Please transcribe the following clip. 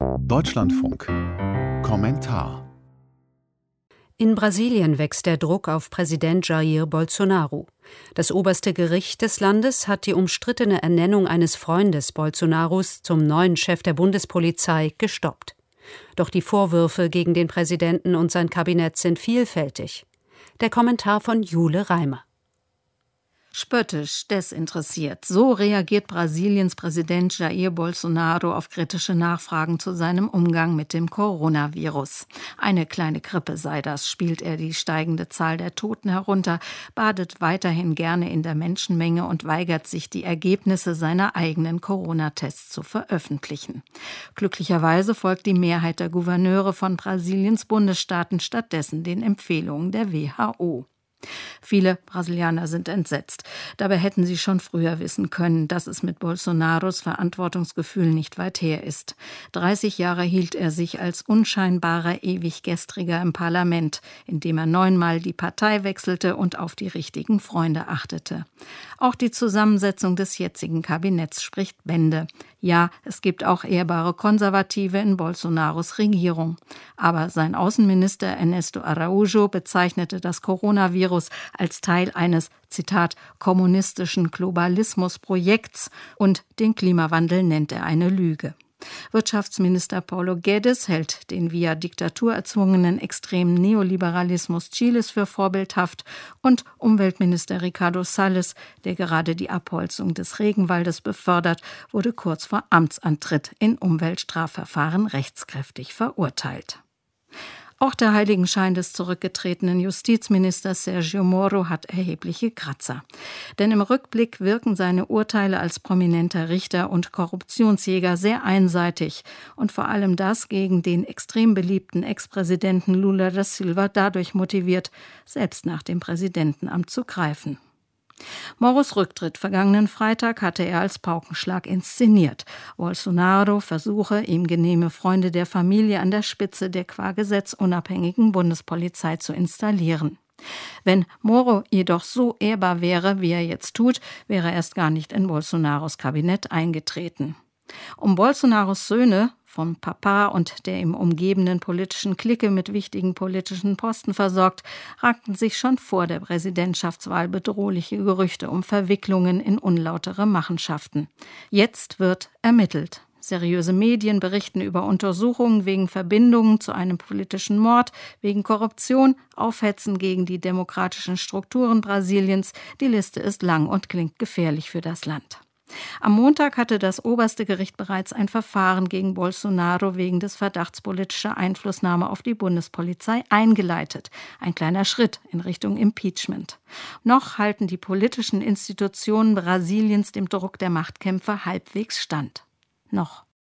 Deutschlandfunk. Kommentar. In Brasilien wächst der Druck auf Präsident Jair Bolsonaro. Das oberste Gericht des Landes hat die umstrittene Ernennung eines Freundes Bolsonaros zum neuen Chef der Bundespolizei gestoppt. Doch die Vorwürfe gegen den Präsidenten und sein Kabinett sind vielfältig. Der Kommentar von Jule Reimer. Spöttisch, desinteressiert. So reagiert Brasiliens Präsident Jair Bolsonaro auf kritische Nachfragen zu seinem Umgang mit dem Coronavirus. Eine kleine Grippe sei das, spielt er die steigende Zahl der Toten herunter, badet weiterhin gerne in der Menschenmenge und weigert sich, die Ergebnisse seiner eigenen Corona-Tests zu veröffentlichen. Glücklicherweise folgt die Mehrheit der Gouverneure von Brasiliens Bundesstaaten stattdessen den Empfehlungen der WHO. Viele Brasilianer sind entsetzt. Dabei hätten sie schon früher wissen können, dass es mit Bolsonaros Verantwortungsgefühl nicht weit her ist. 30 Jahre hielt er sich als unscheinbarer Ewiggestriger im Parlament, indem er 9-mal die Partei wechselte und auf die richtigen Freunde achtete. Auch die Zusammensetzung des jetzigen Kabinetts spricht Bände. Ja, es gibt auch ehrbare Konservative in Bolsonaros Regierung. Aber sein Außenminister Ernesto Araújo bezeichnete das Coronavirus als Teil eines, Zitat, kommunistischen Globalismusprojekts und den Klimawandel nennt er eine Lüge. Wirtschaftsminister Paulo Guedes hält den via Diktatur erzwungenen extremen Neoliberalismus Chiles für vorbildhaft und Umweltminister Ricardo Salles, der gerade die Abholzung des Regenwaldes befördert, wurde kurz vor Amtsantritt in Umweltstrafverfahren rechtskräftig verurteilt. Auch der Heiligenschein des zurückgetretenen Justizministers Sergio Moro hat erhebliche Kratzer. Denn im Rückblick wirken seine Urteile als prominenter Richter und Korruptionsjäger sehr einseitig und vor allem das gegen den extrem beliebten Ex-Präsidenten Lula da Silva dadurch motiviert, selbst nach dem Präsidentenamt zu greifen. Moros Rücktritt vergangenen Freitag hatte er als Paukenschlag inszeniert. Bolsonaro versuche, ihm genehme Freunde der Familie an der Spitze der qua Gesetz unabhängigen Bundespolizei zu installieren. Wenn Moro jedoch so ehrbar wäre, wie er jetzt tut, wäre er erst gar nicht in Bolsonaros Kabinett eingetreten. Um Bolsonaros Söhne vom Papa und der ihm umgebenden politischen Clique mit wichtigen politischen Posten versorgt, rankten sich schon vor der Präsidentschaftswahl bedrohliche Gerüchte um Verwicklungen in unlautere Machenschaften. Jetzt wird ermittelt. Seriöse Medien berichten über Untersuchungen wegen Verbindungen zu einem politischen Mord, wegen Korruption, Aufhetzen gegen die demokratischen Strukturen Brasiliens. Die Liste ist lang und klingt gefährlich für das Land. Am Montag hatte das oberste Gericht bereits ein Verfahren gegen Bolsonaro wegen des Verdachts politischer Einflussnahme auf die Bundespolizei eingeleitet. Ein kleiner Schritt in Richtung Impeachment. Noch halten die politischen Institutionen Brasiliens dem Druck der Machtkämpfer halbwegs stand. Noch.